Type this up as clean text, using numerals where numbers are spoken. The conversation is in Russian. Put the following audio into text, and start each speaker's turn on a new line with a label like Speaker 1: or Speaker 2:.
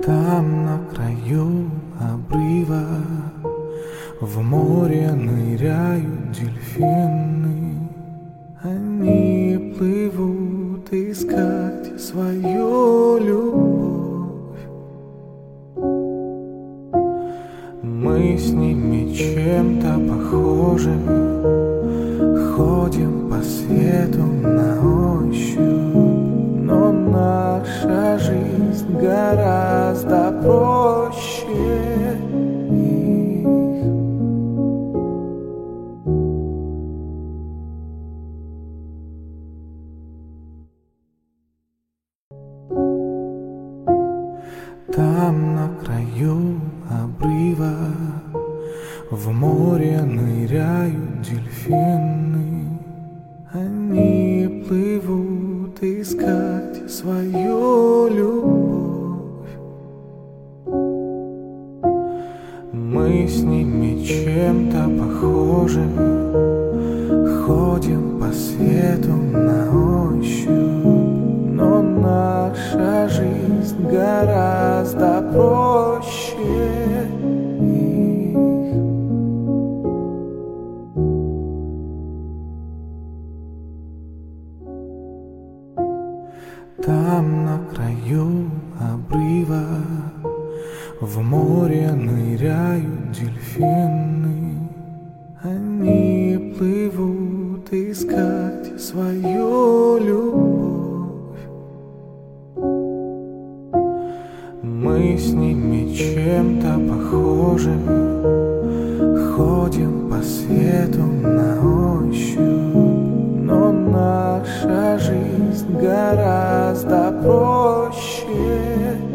Speaker 1: Там на краю обрыва в море ныряют дельфины. Они плывут искать свою любовь. Мы с ними чем-то похожи, ходим по свету на ощупь, но наша жизнь гораздо проще их. Там на краю обрыва в море ныряют дельфины. Они плывут искать свою любовь. Мы с ними чем-то похожи, ходим по свету на ощупь, но наша жизнь гораздо проще их. Там на краю обрыва в море ныряют дельфины. Они плывут искать свою любовь. Мы с ними чем-то похожи, ходим по свету на ощупь, но наша жизнь гораздо проще